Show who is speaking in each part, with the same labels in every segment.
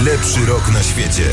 Speaker 1: Najlepszy rok na świecie.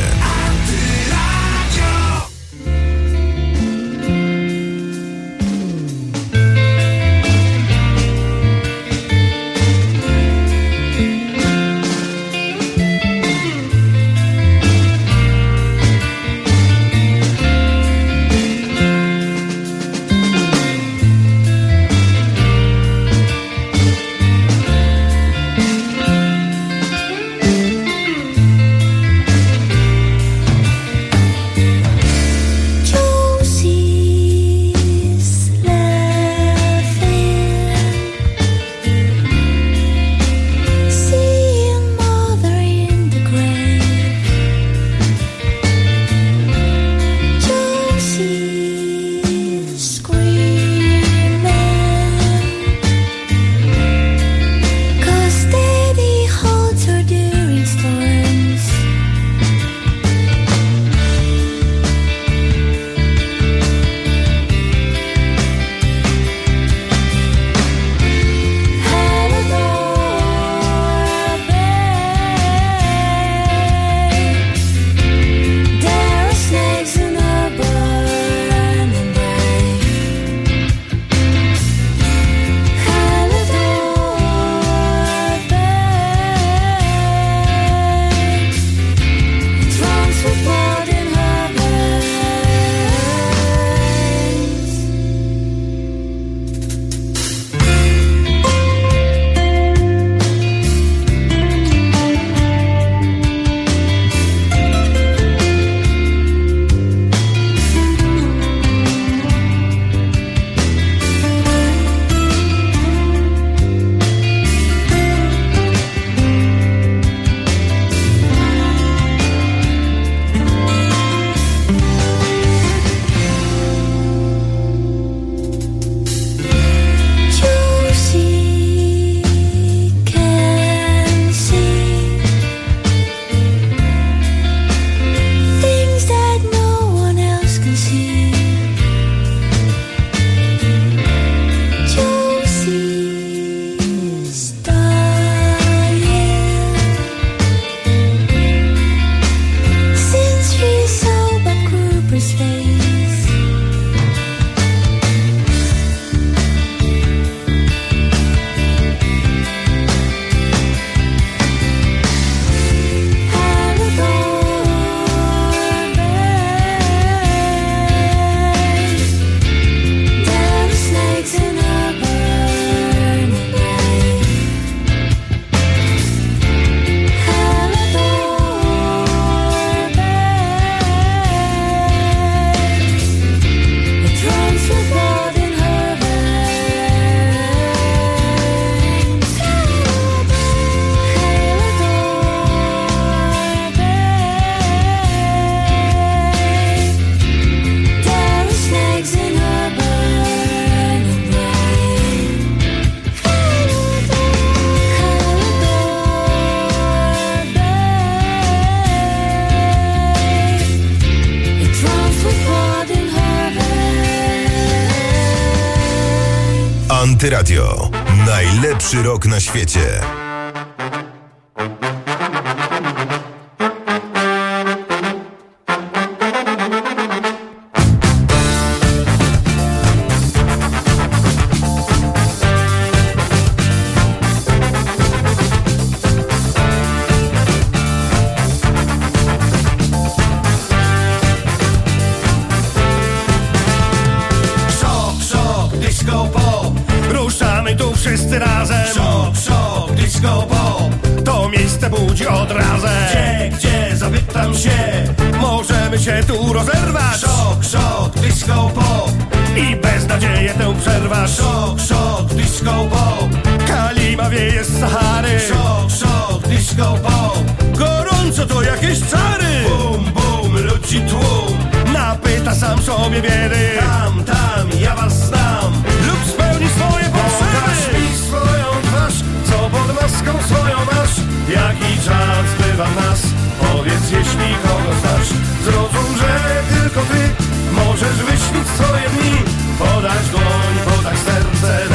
Speaker 1: Antyradio. Najlepszy rok na świecie.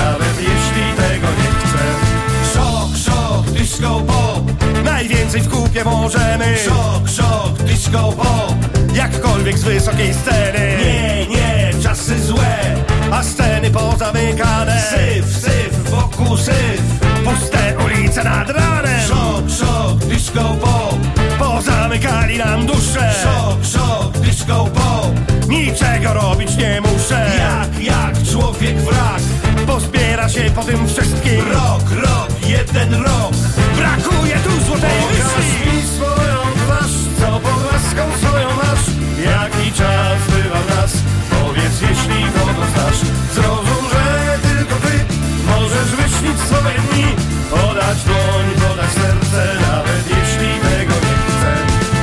Speaker 2: Najwięcej w kupie Europie możemy. Szok, szok, disco pop, jakkolwiek z wysokiej sceny. Nie, nie, czasy złe, a sceny pozamykane. Syf, syf, wokół syf, puste ulice nad ranem. Szok, szok, disco pop, pozamykali nam duszę. Szok, szok, disco pop, niczego robić nie muszę. Jak człowiek wrak, pozbiera się po tym wszystkim. Rok, jeden rok, brakuje tu złotej myśli. Pokaż mi swoją twarz, co pod łaską swoją masz. Jaki czas bywa w nas, powiedz jeśli kogo znasz. Zrozum, że tylko ty możesz wyśnić swoje dni. Podać dłoń, podać serce, nawet jeśli tego nie chcę.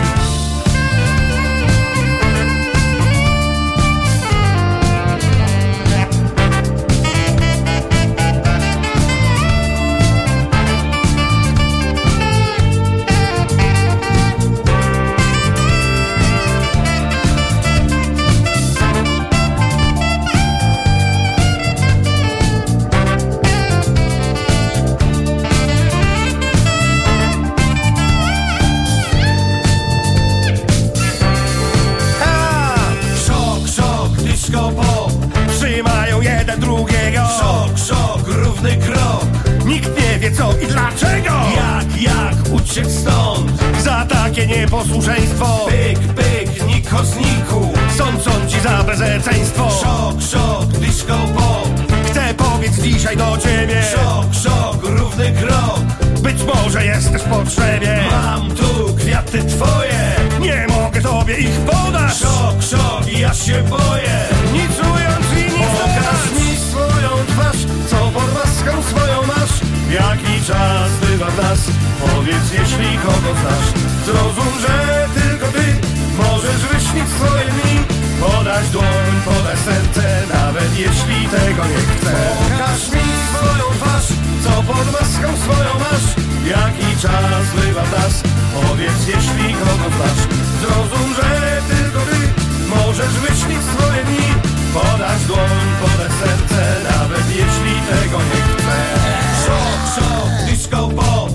Speaker 2: Trzymają jeden drugiego. Szok, szok, równy krok. Nikt nie wie co i dlaczego. Jak uciec stąd za takie nieposłuszeństwo. Pyk, pyk, niko zniku, sądzą ci za bezeceństwo. Szok, szok, disco pop, chcę powiedzieć dzisiaj do ciebie. Szok, szok, równy krok, być może jesteś w potrzebie. Mam tu kwiaty twoje, nie mogę tobie ich podać. Szok, szok, ja się boję, nic ująć i nic pokaż mi swoją twarz, co pod maską swoją masz. Jaki czas bywa w nas, powiedz jeśli kogo znasz. Zrozum, że tylko ty możesz wyśnić swoje dni. Podać dłoń, podać serce, nawet jeśli tego nie chcę. Pokaż mi swoją twarz, co pod maską swoją masz. Jaki czas bywa w nas, powiedz jeśli kogo znasz. Zrozum, że tylko ty możesz wyśnić swoje dni. Podać dłoń, podać serce, nawet jeśli tego nie chcę. Szok, szok, disco pop.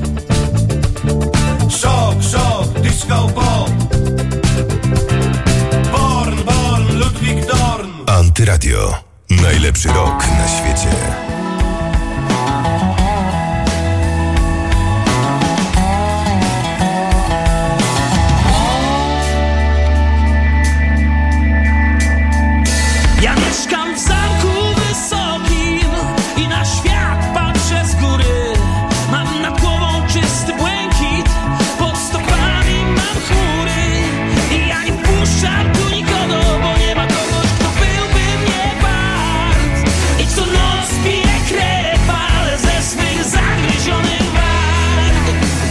Speaker 2: Szok, szok, disco pop. Born, Ludwik Dorn.
Speaker 1: Antyradio. Najlepszy rok na świecie.
Speaker 3: Ja mieszkam w zamku wysokim i na świat patrzę z góry. Mam nad głową czysty błękit, pod stopami mam chmury. I ja nie wpuszczam tu nikogo, bo nie ma kogoś, kto byłby mnie wart. I co noc piję krew, ale ze swych zagryzionych warg.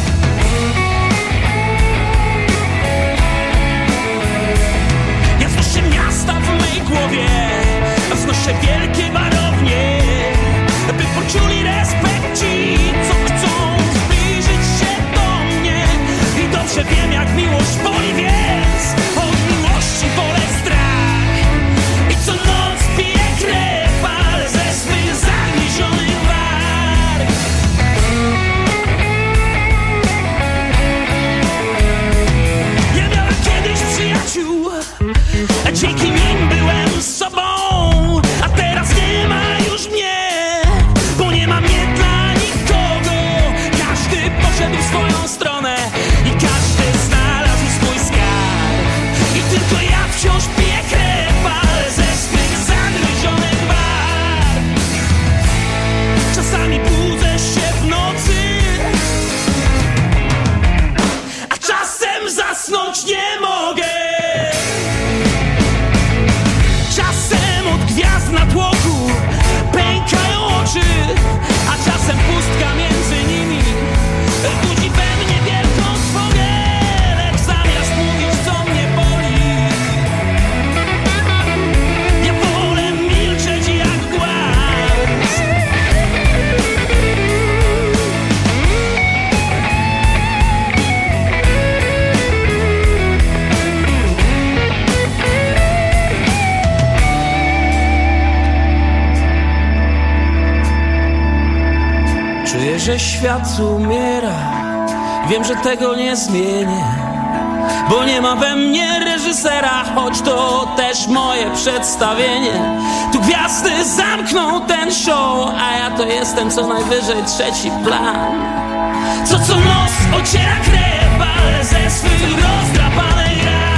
Speaker 3: Ja znoszę miasta w mej głowie, wznoszę wielkie warownie, by poczuli respekt ci, co chcą zbliżyć się do mnie. I dobrze wiem, jak miłość boli, więc od miłości wolę strach. I co noc piję krew, ale ze swych zagryzionych warg. Ja miałem kiedyś przyjaciół, dzięki nim byłem sobą. A teraz nie ma już mnie, bo nie ma mnie dla nikogo. Każdy poszedł w swoją stronę i każdy znalazł swój skarb. I tylko ja wciąż piję krew, ale ze swych zagryzionych warg. Czasami budzę się w nocy, a czasem zasnąć nie mogę. Czasem od gwiazd na tłoku pękają oczy, a czasem pustka między nimi budzi we mnie wielką trwogę. Lecz zamiast mówić, co mnie boli, ja wolę milczeć jak głaz. Czuję, że świat umiera Wiem, że tego nie zmienię, bo nie ma we mnie reżysera, choć to też moje przedstawienie. Tu gwiazdy zamkną ten show, a ja to jestem co najwyżej trzeci plan. Co noc ociera krew, ale ze swych rozdrapanych ran.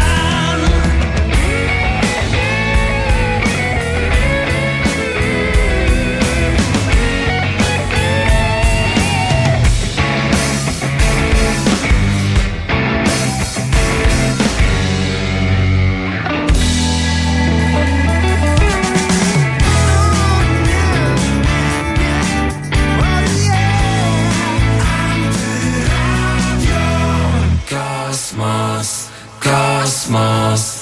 Speaker 4: Kosmos.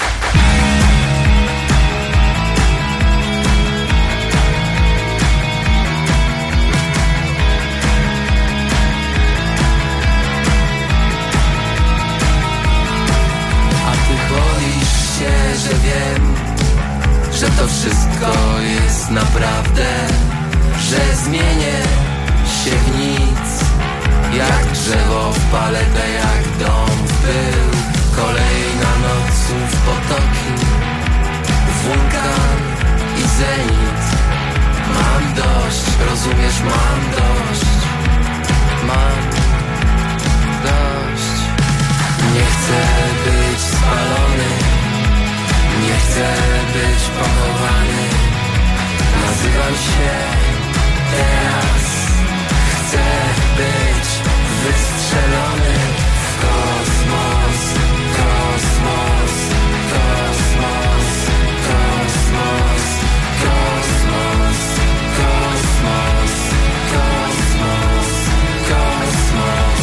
Speaker 4: A ty boisz się, że wiem, że to wszystko jest naprawdę, że zmienię się w nic, jak drzewo w paletę, jak dom w pył. Kolejna noc słów potoki, wulkan i zenit. Mam dość, rozumiesz, mam dość. Mam dość. Nie chcę być spalony, nie chcę być pochowany. Nazywam się teraz. Chcę być wystrzelony w kosmos. Kosmos, kosmos, kosmos, kosmos, kosmos, kosmos, kosmos.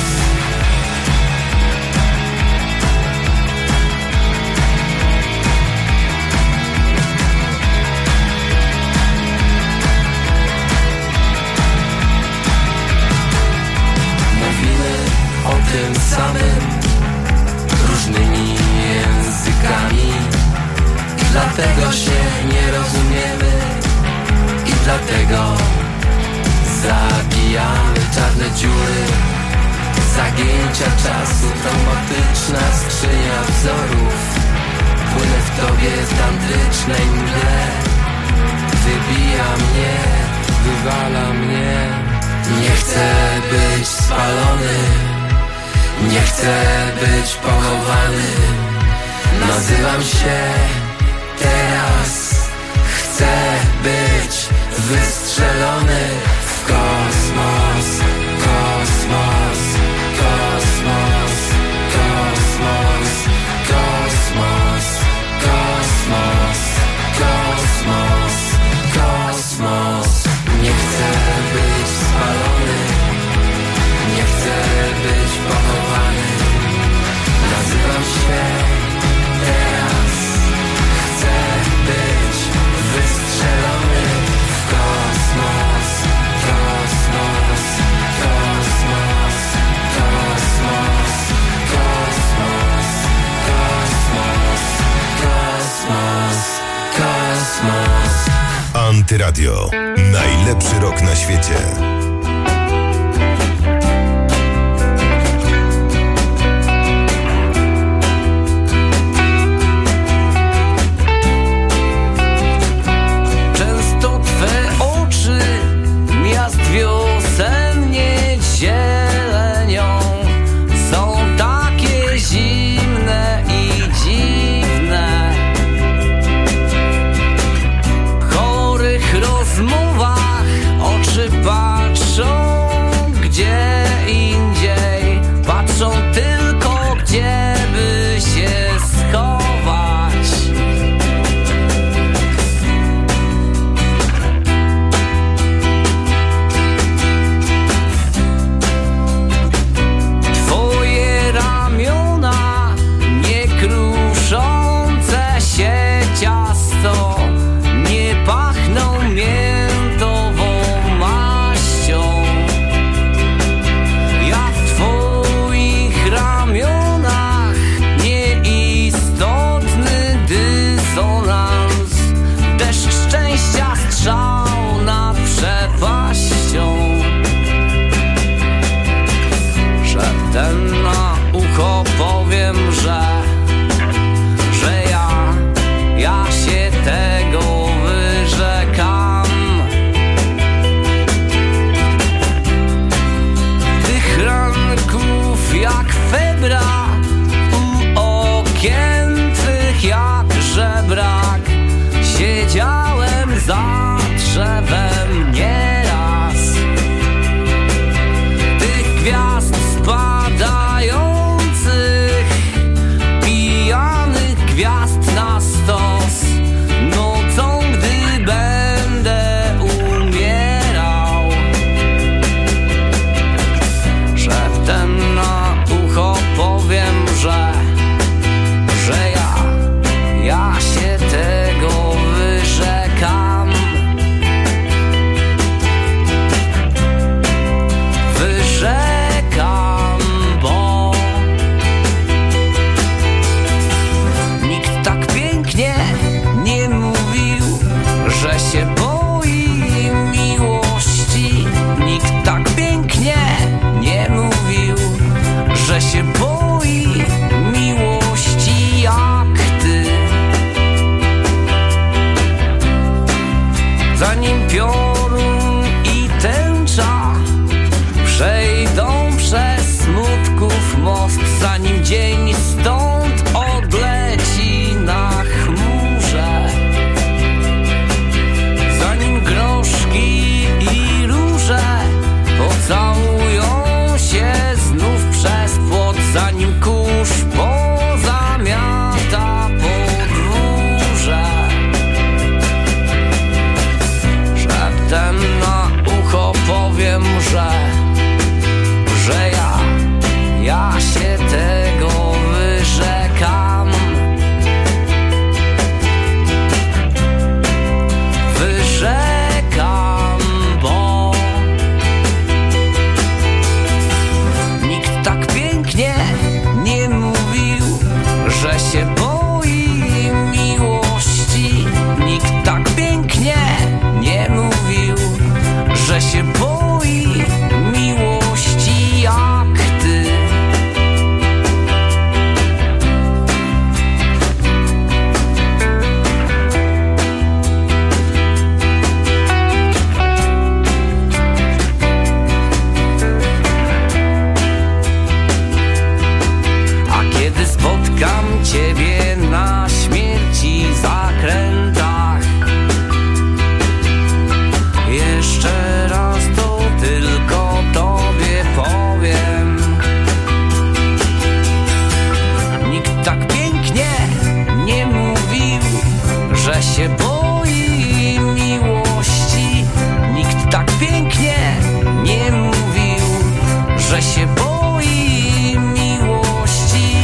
Speaker 4: Mówimy o tym samym, różnymi językami, i dlatego się nie rozumiemy, i dlatego zabijamy czarne dziury, zagięcia czasu, traumatyczna skrzynia wzorów. Płynę w tobie w tantrycznej mgle, wybija mnie, wywala mnie. Nie chcę być spalony, nie chcę być pochowany. Nazywam się teraz. Chcę być wystrzelony w kosmos. Kosmos, kosmos, kosmos, kosmos, kosmos, kosmos, kosmos. Nie chcę być spalony, nie chcę być pochowany. Nazywam się teraz. Chcę być wystrzelony w kosmos. Kosmos, kosmos, kosmos, kosmos, kosmos, kosmos, kosmos.
Speaker 1: Antyradio. Najlepszy rok na świecie.
Speaker 4: Często twe oczy miast wiosennie zielenią są takie zimne i dziwne. W chorych rozmowach oczy patrz brak u okien twych jak żebrak. Siedziałem za drzewem nieraz, tych gwiazd spadających, pijanych gwiazd na stos. Nocą, gdy będę umierał, szeptem na ucho powiem, że ja się tego wyrzekam. Wyrzekam, bo nikt tak pięknie nie mówił, że się boi miłości. Nikt tak pięknie nie mówił, że się boi miłości jak ty. Zanim piorun i tęcza przejdą przez smutków most, zanim dzień stąd odleci na chmurze, zanim groszki i róże pocałują się znów przez płot, zanim kurz pozamiata podwórze, szeptem na ucho powiem, że ja się tego wyrzekam. Wyrzekam, bo nikt tak pięknie nie mówił, że się boi miłości. Nikt tak pięknie nie mówił, że się boi miłości jak ty. A kiedy spotkam ciebie na śmierci zakrętach, jeszcze raz to tylko tobie powiem. Nikt tak pięknie nie mówił, że się boi miłości. Nikt tak pięknie nie mówił, że się boi miłości.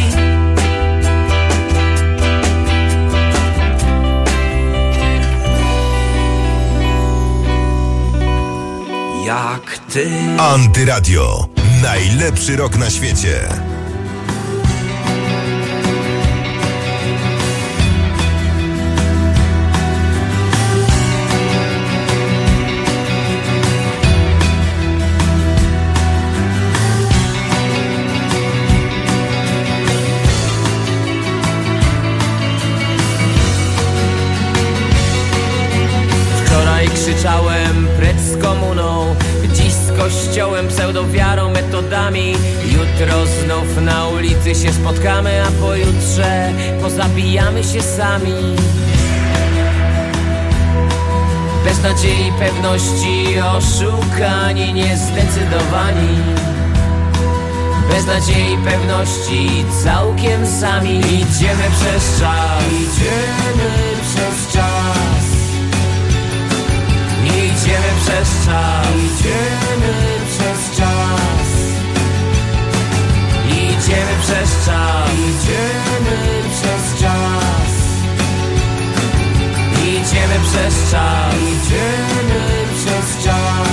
Speaker 4: Jak ty.
Speaker 1: Antyradio. Najlepszy rok na świecie.
Speaker 4: Wczoraj krzyczałem precz z komuną, dziś z kościołem, pseudowiarą, metodami. Jutro znów na ulicy się spotkamy, a pojutrze pozabijamy się sami. Bez nadziei, pewności, oszukani, niezdecydowani. Bez nadziei, pewności, całkiem sami. Idziemy przez czas, idziemy przez czas. Idziemy przez czas, idziemy przez czas. Idziemy przez czas, idziemy przez czas. Idziemy przez czas, idziemy przez czas.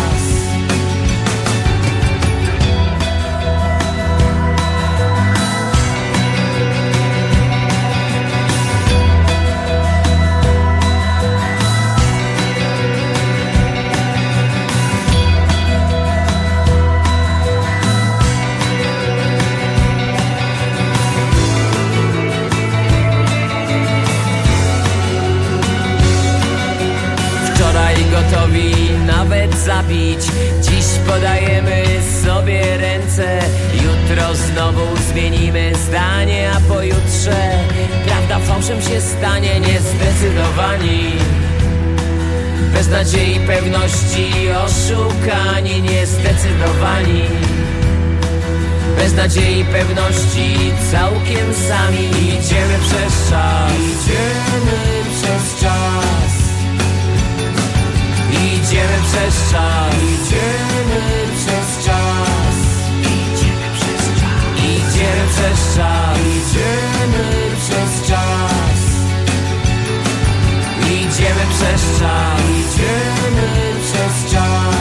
Speaker 4: zabić. Dziś podajemy sobie ręce, jutro znowu zmienimy zdanie, a pojutrze prawda fałszem się stanie. Niezdecydowani, bez nadziei, pewności, oszukani. Niezdecydowani, bez nadziei, pewności, całkiem sami. Idziemy przez czas, idziemy przez czas, idziemy przez czas, idziemy przez czas, idziemy przez czas, idziemy przez czas, idziemy przez czas, idziemy przez czas, idziemy przez czas.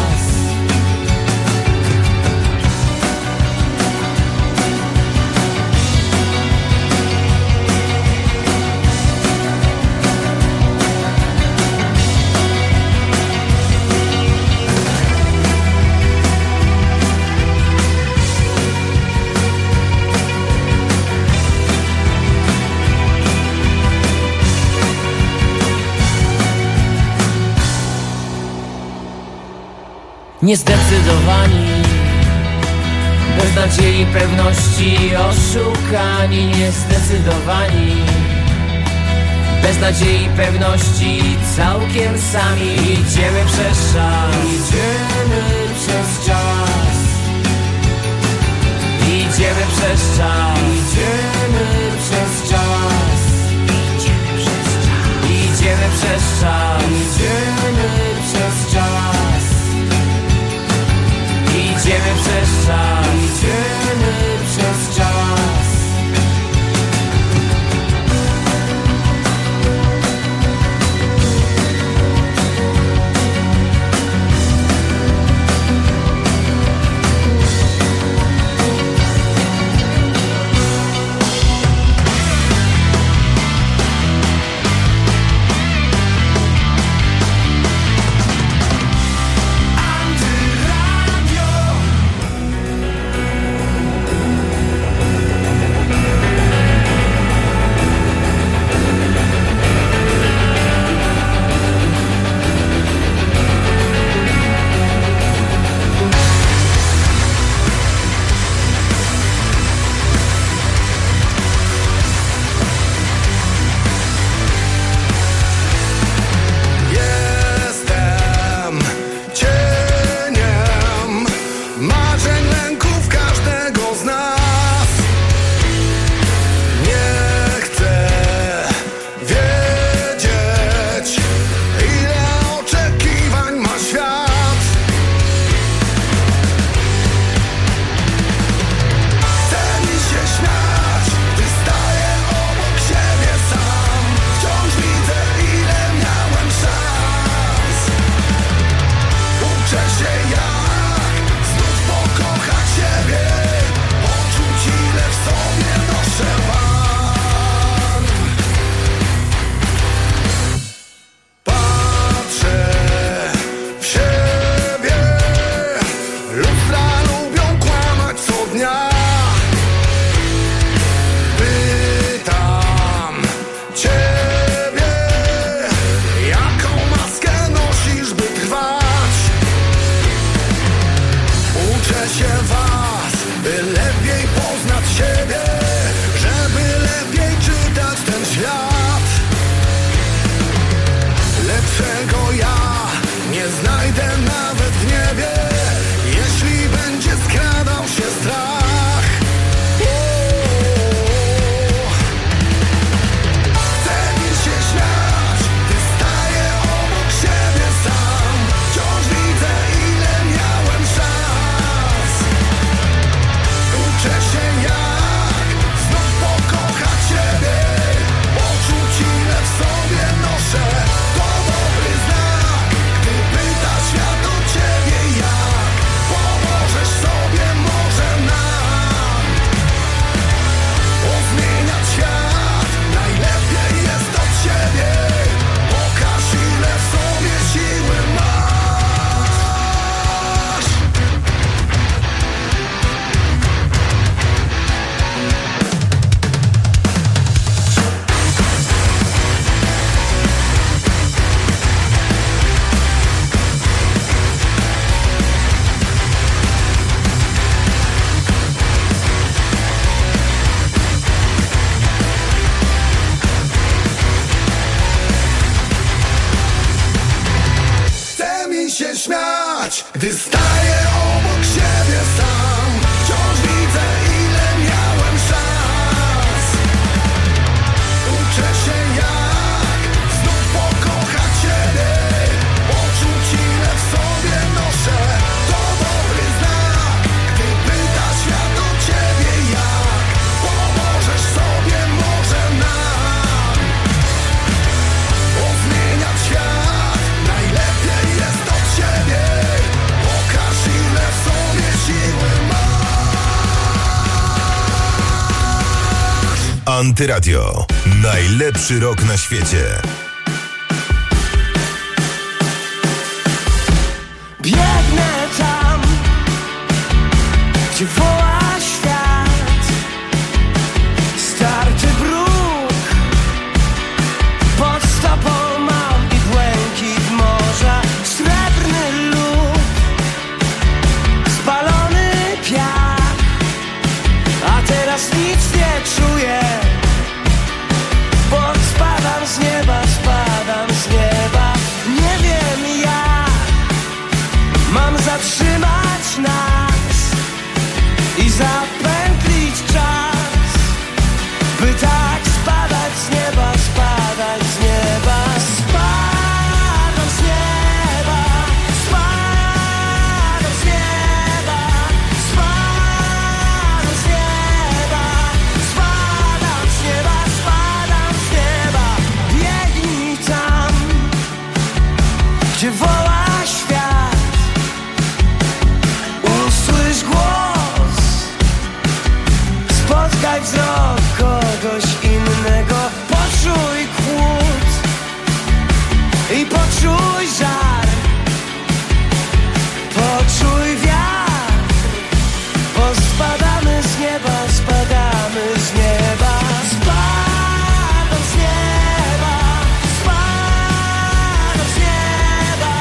Speaker 4: Niezdecydowani, bez nadziei, pewności, oszukani. Niezdecydowani, bez nadziei, pewności, całkiem sami. Idziemy przez czas, idziemy przez czas, idziemy przez czas, idziemy przez czas, idziemy przez czas, idziemy przez czas, idziemy przez czas, idziemy przez czas.
Speaker 2: Gdy staję obok siebie sam, wciąż widzę, ile miałem szans. Uczę się, jak znów pokochać Ciebie, poczuć, ile w sobie noszę. To dobry znak, gdy pyta świat o Ciebie, jak pomożesz sobie, może nam pozmieniać świat. Najlepiej jest od Ciebie, pokaż, ile w sobie siły masz.
Speaker 1: Antyradio. Najlepszy rok na świecie.
Speaker 3: Biegnę tam, gdzie woła świat. Starty bruk, pod stopą mam i błękit morza. Srebrny lód, spalony piach. A teraz nic nie czuję, bo spadam z nieba, spadam z nieba. Nie wiem jak mam zatrzymać nas i zapętlić czas, by tak spadać z nieba, spadać z nieba. Spadam z nieba, spadam z nieba, spadam z nieba, spadam z nieba, spadam z nieba. Biegnij tam, gdzie woła świat. Usłysz głos, spotkaj wzrok kogoś innego. Poczuj chłód i poczuj żar. Poczuj wiatr, bo spadamy z nieba, spadamy z nieba. Spadam z nieba, spadam z nieba,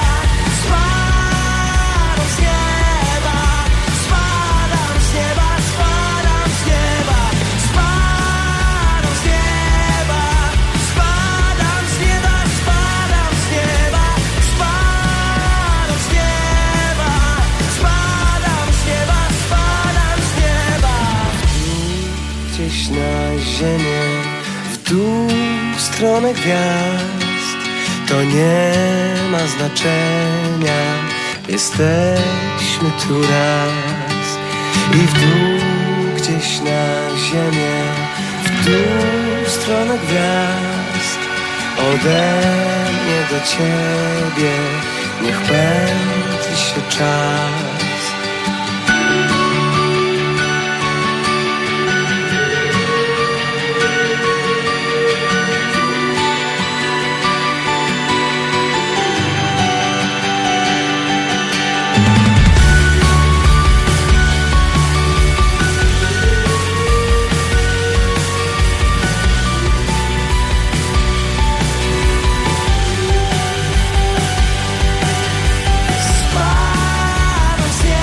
Speaker 3: spadam z nieba, spadam z nieba, spadam z nieba, spadam z nieba, spadam z nieba, spadam z nieba, spadam z nieba, spadam z nieba, spadam z nieba. Gdzieś na ziemię, w dół, w stronę gwiazd. To nie ma znaczenia, jesteśmy tu raz. I w dół, gdzieś na ziemię, w dół, w stronę gwiazd. Ode mnie do Ciebie, niech pędzi się czas. Spadam z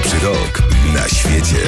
Speaker 1: Najlepszy rok na świecie.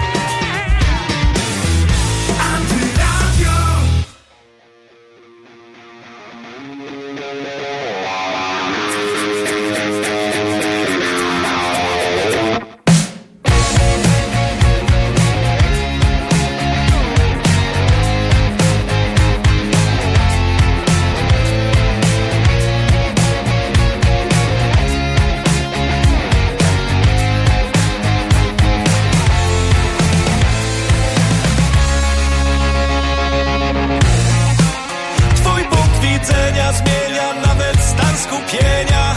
Speaker 2: Zmienia nawet stan skupienia.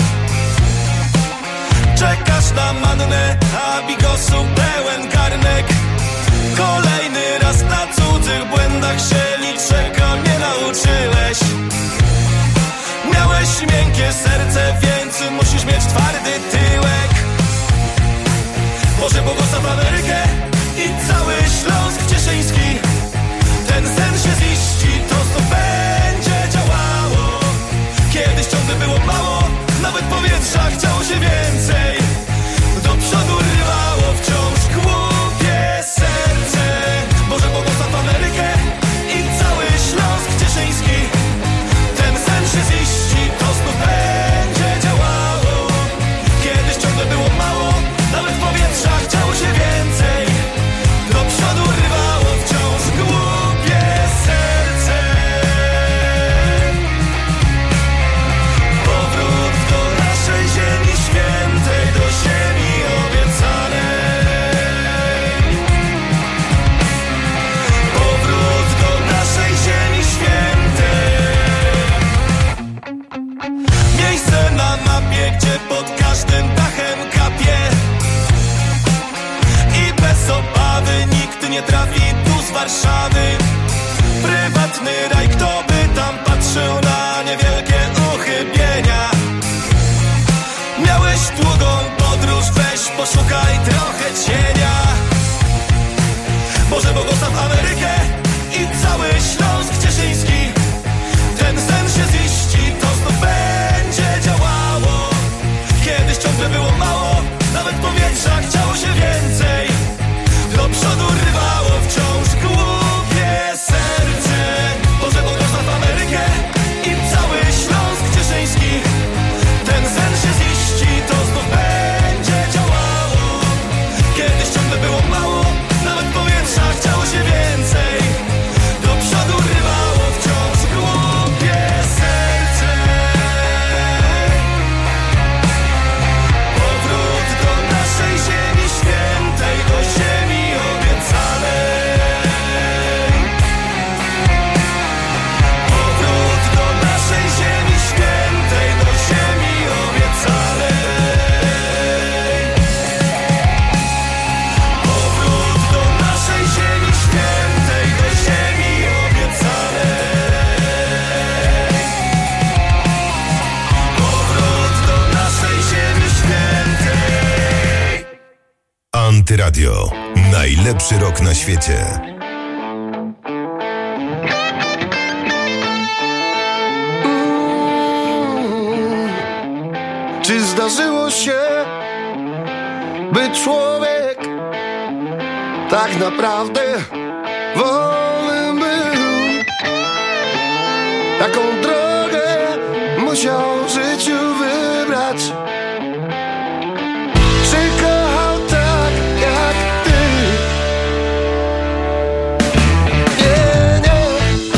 Speaker 2: Czekasz na mannę, a bigosu pełen garnek. Kolejny raz na cudzych błędach się niczego nie nauczyłeś. Miałeś miękkie serce, więc musisz mieć twardy tyłek. Może błogosław Amerykę i cały Śląsk Cieszyński. Ten sen się ziści, to znów będzie działało. Kiedyś ciągle było mało, nawet powietrza chciało się więcej. Do przodu rwało wciąż głupie serce. Boże błogosław Amerykę i cały Śląsk Cieszyński. Ten sen się ziści, to znów będzie działało. Kiedyś ciągle było mało, nawet powietrza chciało się więcej. Do przodu rwało wciąż głupie serce. Powrót do naszej ziemi świętej, do ziemi obiecanej. Powrót do naszej ziemi świętej. Miejsce na mapie, gdzie pod każdym dachem kapie. I bez obawy nikt nie trafi tu z Warszawy. Prywatny raj, kto by tam patrzył na niewielkie uchybienia. Miałeś długą podróż, weź poszukaj trochę cienia. Boże błogosław Amerykę i cały Śląsk Cieszyński. Ten sen się ziści, to znów będzie działało. Kiedyś ciągle było mało, nawet powietrza chciało się więcej. Do przodu rwało wciąż głupie serce. Boże błogosław Amerykę i cały Śląsk Cieszyński. Ten sen się ziści, to znów będzie działało. Kiedyś ciągle było mało, nawet powietrza chciało się więcej. Do przodu rwało wciąż głupie serce. Powrót do naszej ziemi świętej, do ziemi obiecanej. Powrót do naszej ziemi świętej, do ziemi obiecanej. Powrót do naszej ziemi świętej, do ziemi obiecanej. Powrót do naszej ziemi świętej.
Speaker 1: Antyradio. Najlepszy rok na świecie.
Speaker 2: Czy zdarzyło się, by człowiek tak naprawdę wolnym był? Jaką drogę musiał w życiu wybrać? Czy kochał tak jak ty? Nie, nie.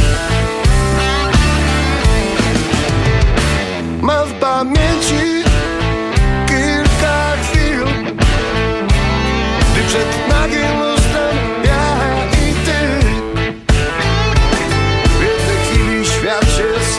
Speaker 2: Mam w pamięci kilka chwil, gdy przed nagim lustrem ja i ty. W jednej chwili świat się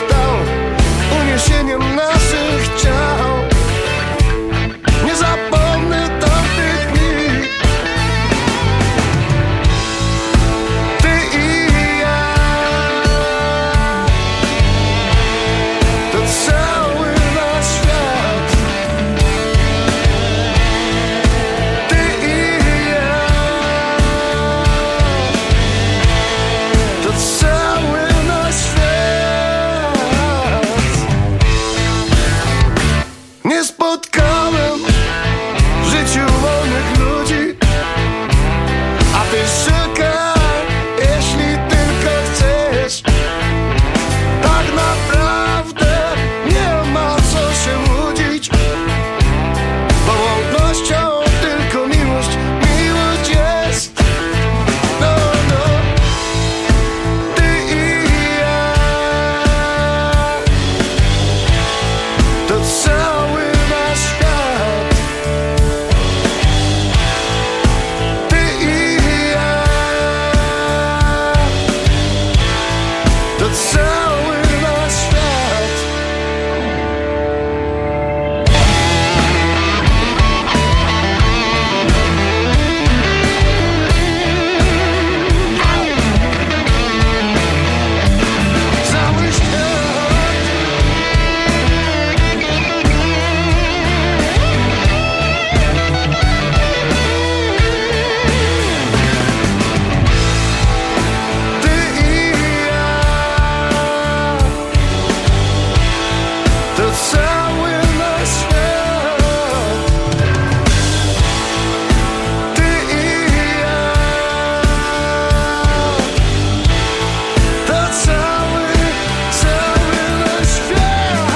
Speaker 2: to cały nasz świat. Ty i ja, to cały nasz świat.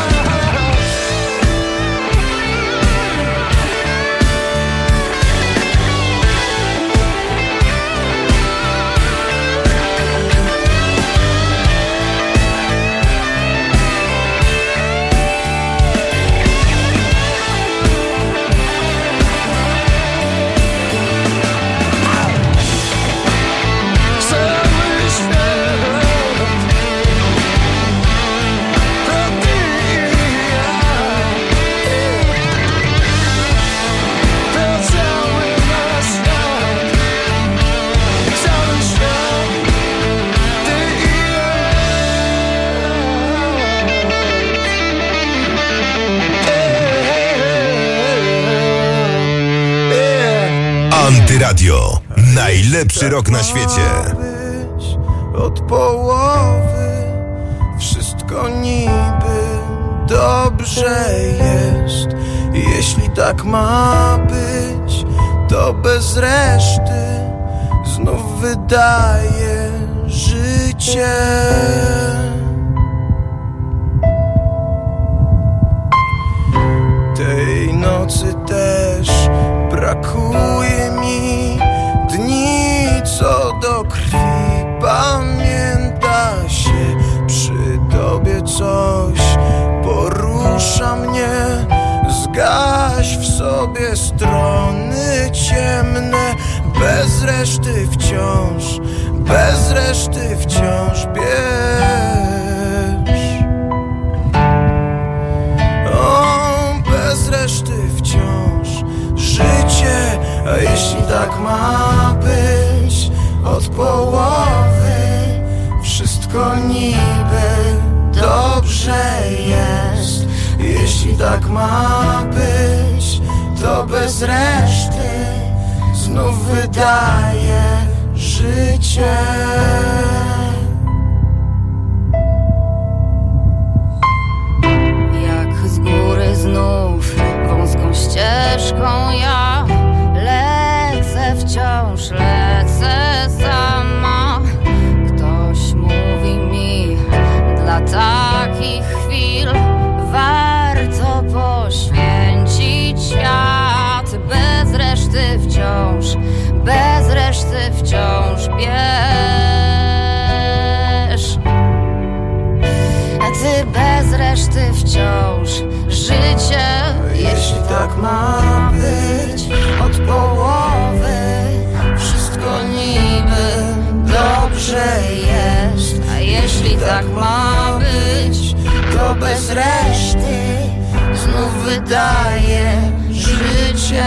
Speaker 1: Antyradio. Najlepszy rok na świecie.
Speaker 2: Od połowy wszystko niby dobrze jest. Jeśli tak ma być, to bez reszty znów wydaje życie. Tej nocy też brakuje mi dni co do krwi. Pamięta się przy tobie coś, porusza mnie. Zgaś w sobie strony ciemne. Bez reszty wciąż bierz. O, bez reszty wciąż życie. A jeśli tak ma być, od połowy wszystko niby dobrze jest. Jeśli tak ma być, to bez reszty znów wydaje życie.
Speaker 5: Jak z góry znów wąską ścieżką ja wciąż lecę sama. Ktoś mówi mi, dla takich chwil warto poświęcić świat. Bez reszty wciąż bierz. A ty bez reszty wciąż życie.
Speaker 2: Jeśli tak ma być, od połowy wszystko niby dobrze jest.
Speaker 5: A jeśli tak ma być,
Speaker 2: to bez reszty znów wydaje życie.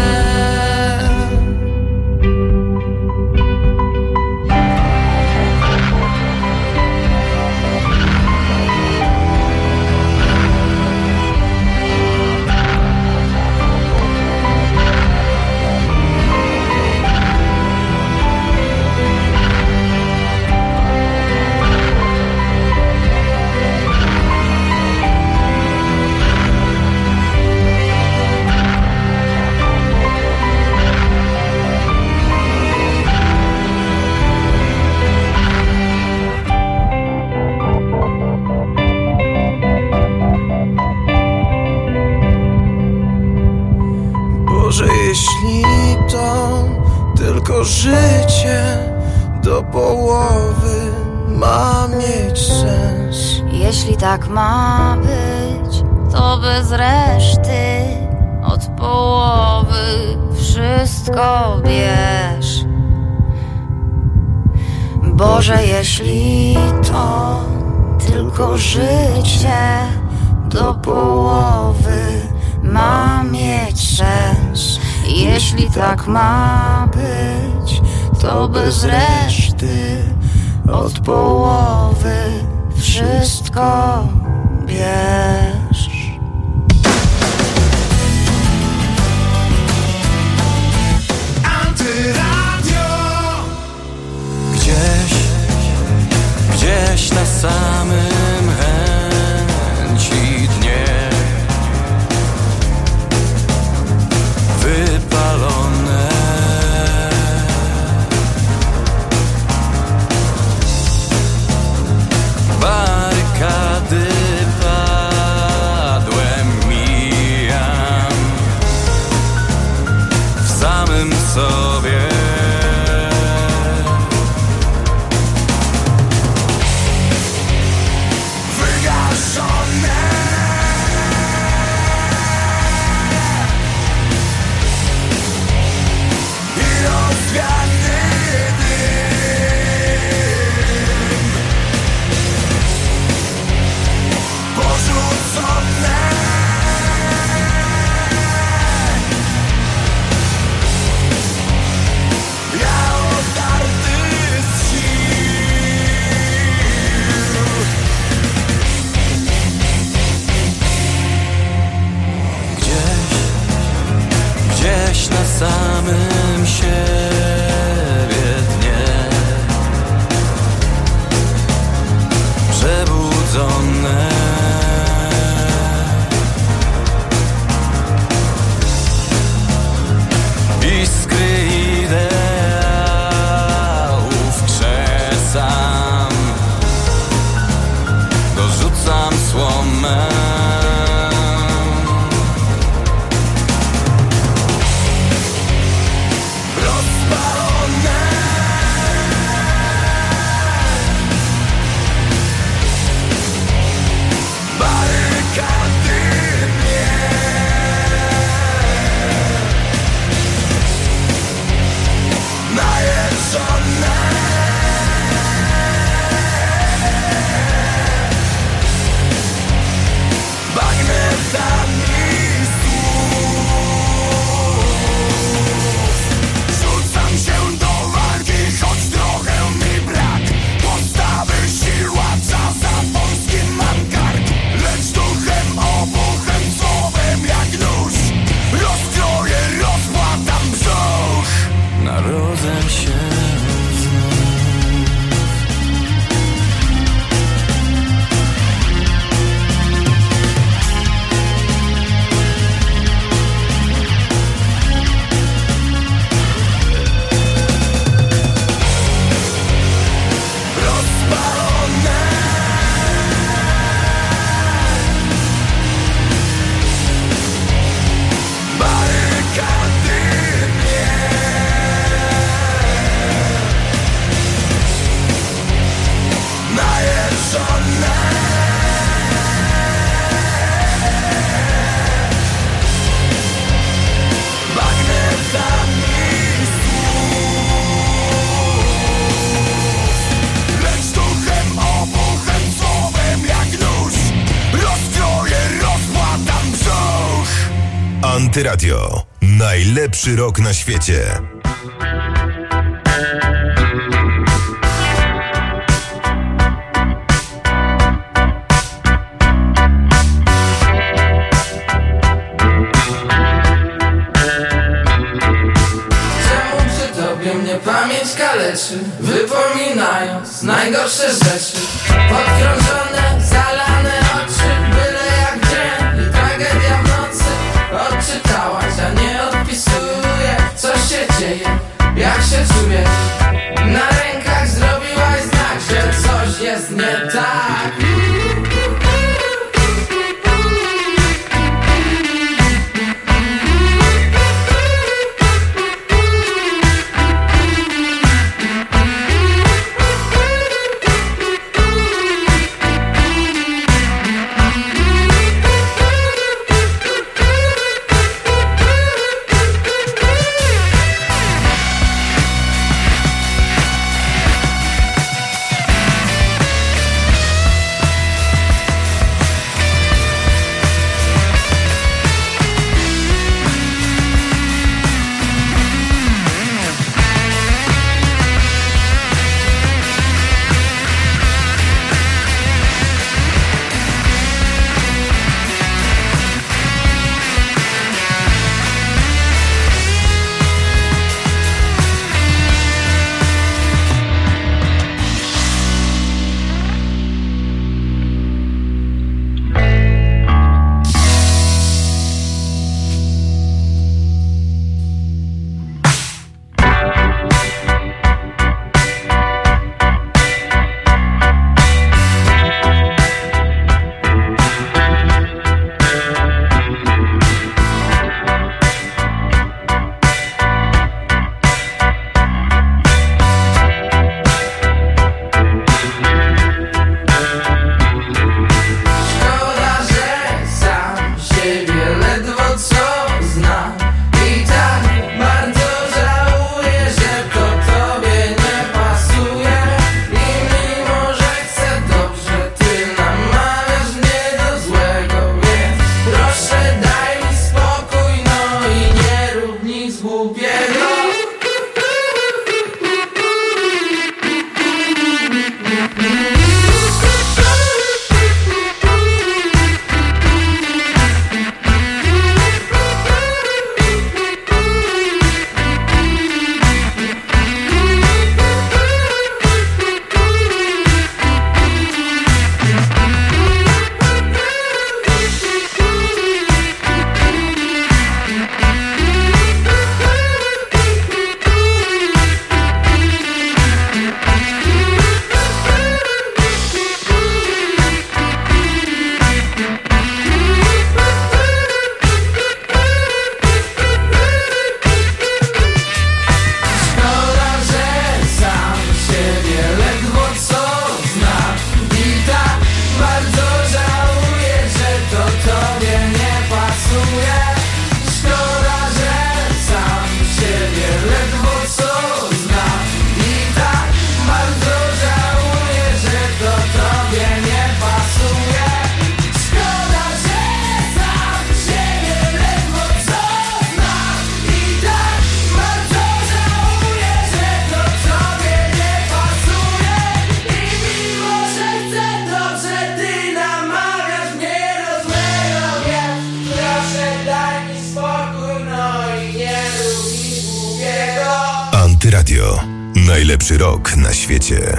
Speaker 2: Boże, jeśli to tylko życie do połowy ma mieć sens.
Speaker 5: Jeśli tak ma być, to bez reszty od połowy wszystko bierz. Boże, jeśli to tylko życie do połowy ma mieć sens. Jeśli tak ma być, to bez reszty od połowy wszystko bierz.
Speaker 2: Antyradio.
Speaker 4: Gdzieś na samym chęci dnie
Speaker 1: Antyradio. Najlepszy rok na świecie.
Speaker 4: Pamięć kaleczy, wypominając najgorsze rzeczy. Podkrążone, zalane oczy, byle jak dzień i tragedia w nocy. Odczytałaś, a nie odpisuję, co się dzieje, jak się czujesz. Na rękach zrobiłaś znak, że coś jest nie tak.
Speaker 1: Antyradio. Najlepszy rok na świecie.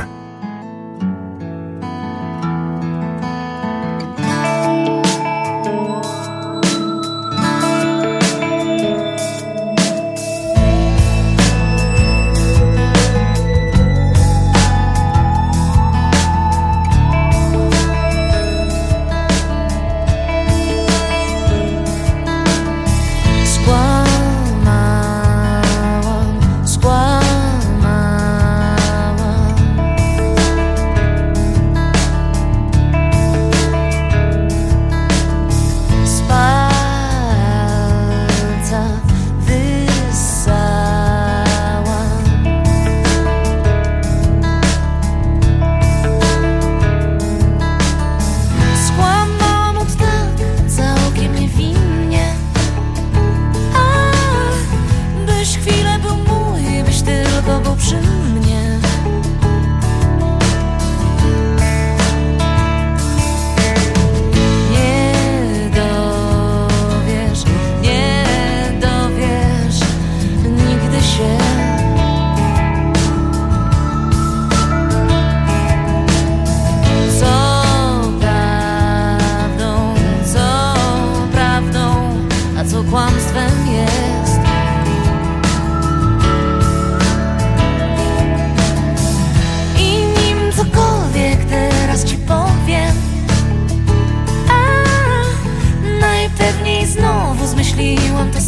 Speaker 5: Skłamałam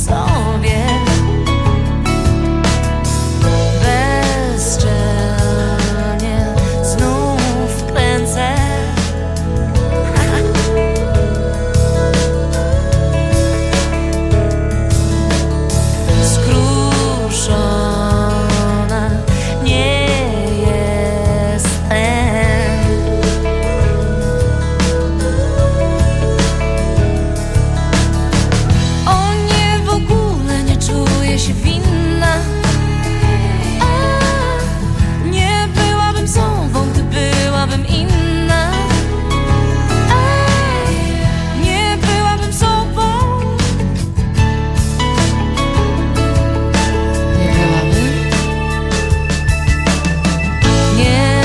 Speaker 5: sobie. Bezczelnie znów kręcę. Skruszona nie jestem. O nie, w ogóle nie czuję się winna. Nie byłabym sobą, gdy byłabym inna. Nie byłabym sobą. Nie byłabym. Nie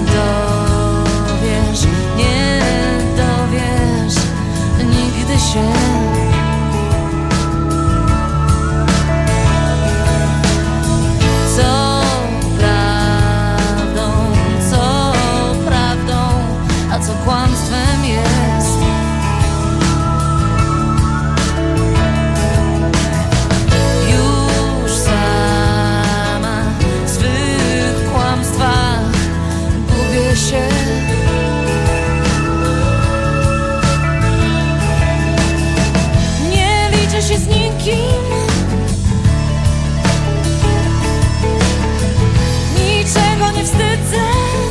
Speaker 5: dowiesz nigdy się. Co prawdą, a co kłamstwem jest. Już sama w swych kłamstwach gubię się. Nie liczę się z nikim. Niczego nie wstydzę.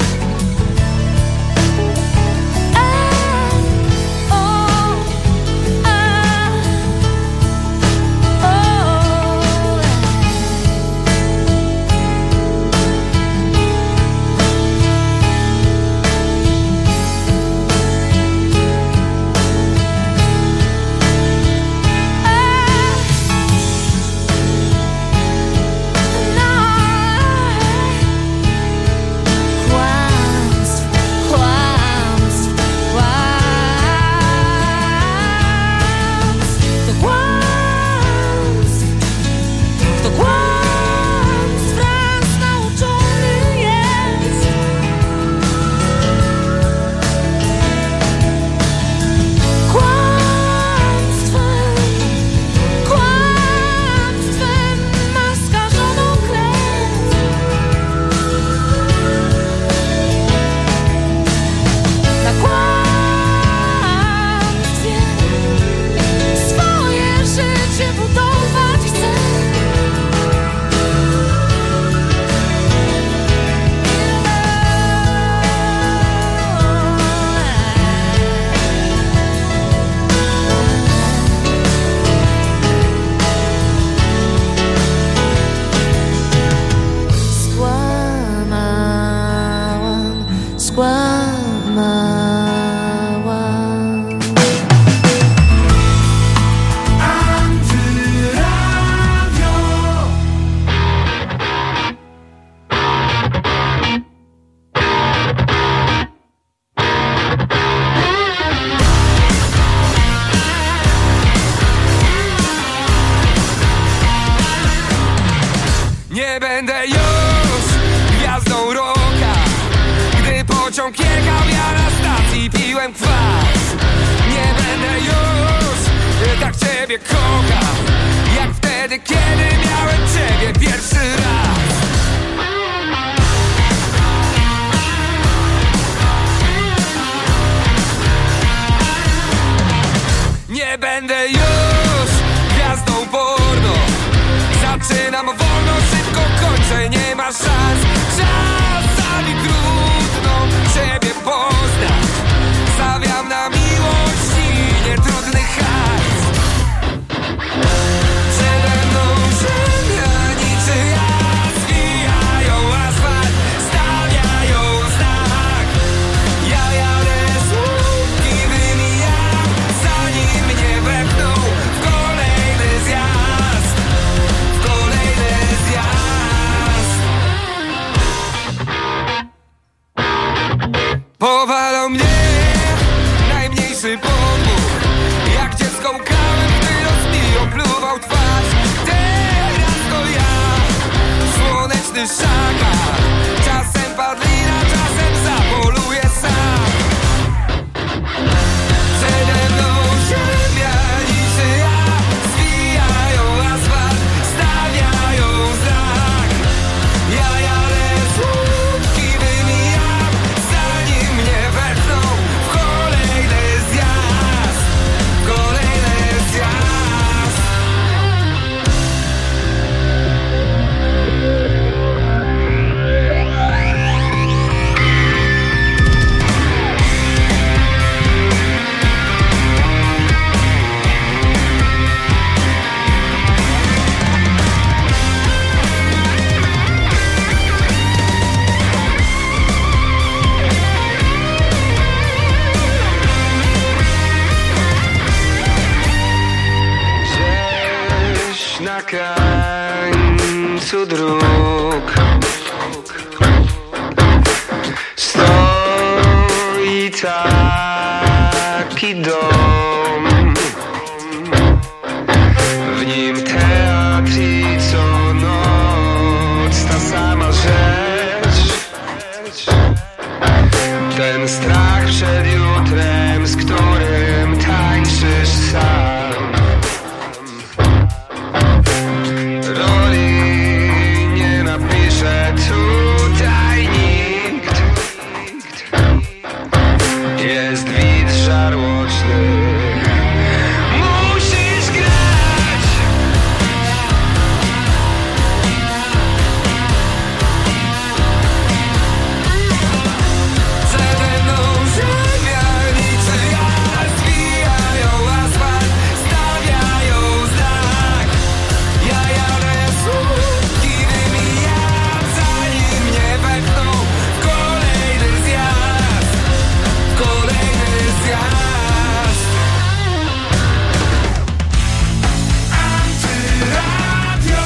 Speaker 4: Nie będę już gwiazdą rocka. Gdy pociąg jechał, ja na stacji piłem kwas. Nie będę już tak ciebie kochał, jak wtedy, kiedy miałem ciebie pierwszy raz. Nie będę już gwiazdą porno. Zaczynam wolno, szybko kończę, nie ma szans. Czasami trudno ciebie poznać. Stawiam na miłość i nietrudny hajs. Przede mną ziemia niczyja. Zwijają asfalt, stawiają znak. Ja jadę słupki wymijam, zanim mnie wepną w kolejny zjazd. W kolejny zjazd. Powalał mnie najmniejszy podmuch. Jak dziecko łkałem, gdy rozbij opluwał twarz. Teraz to ja, słoneczny szakal. Czasem padlina, czasem zapoluję sam. Przede mną ziemia niczy ja. Zwijają krańcu dróg stoi taki dom, w nim teatr i co noc ta sama rzecz. Ten strach przed jutrem, z którym tańczysz sam. Roli nie napisze tutaj nikt. Jest widz żarłoczny. Musisz grać. Przede mną ziemianicy zwijają asfalt, stawiają znak. Ja jadę słupki wymijam, zanim mnie wepchną w kolejny zjazd. Kolejny zjazd. Antyradio.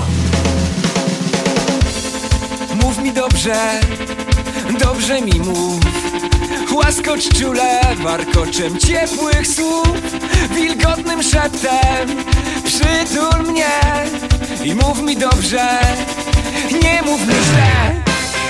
Speaker 4: Mów mi dobrze, dobrze mi mów. Łaskocz czule warkoczem ciepłych słów, wilgotnym szeptem przytul mnie i mów mi dobrze, nie mów mi źle.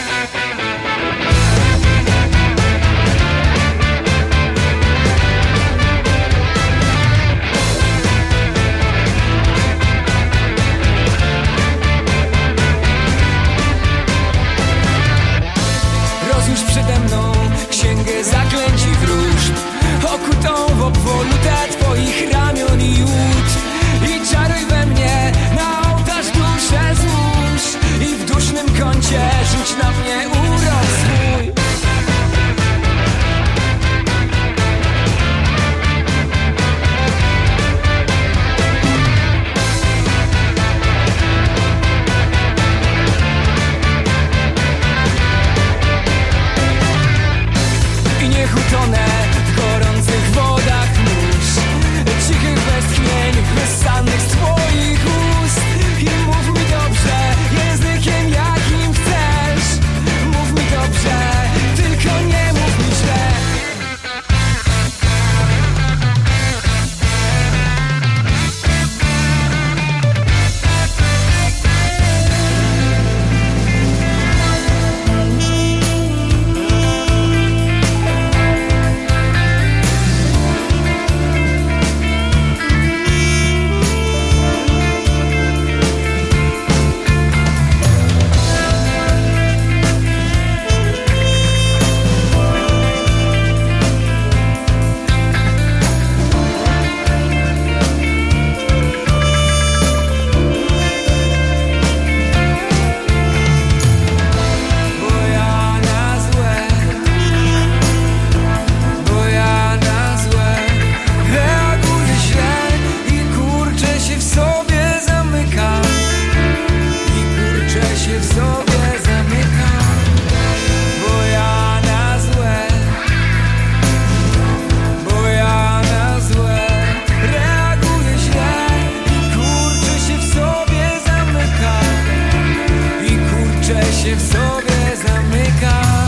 Speaker 4: Rozłóż przede mną księgę zaklęć i wróżb, okutą w obwolutę twoich ramion i łód. I czaruj we mnie, na ołtarz duszę złóż i w dusznym kącie rzuć na mnie urok swój. I niech utonę w gorących wodach mórz, cichych westchnień wyssanych z twoich ust. I mów mi dobrze, językiem jakim chcesz. Mów mi dobrze, tylko nie mów mi źle. Bo ja na złe reaguję źle i kurczę się w sobie zamykam. I kurczę się w sobie zamykam. Bo ja na złe reaguję źle i kurczę się w sobie zamykam. I kurczę się w sobie zamykam.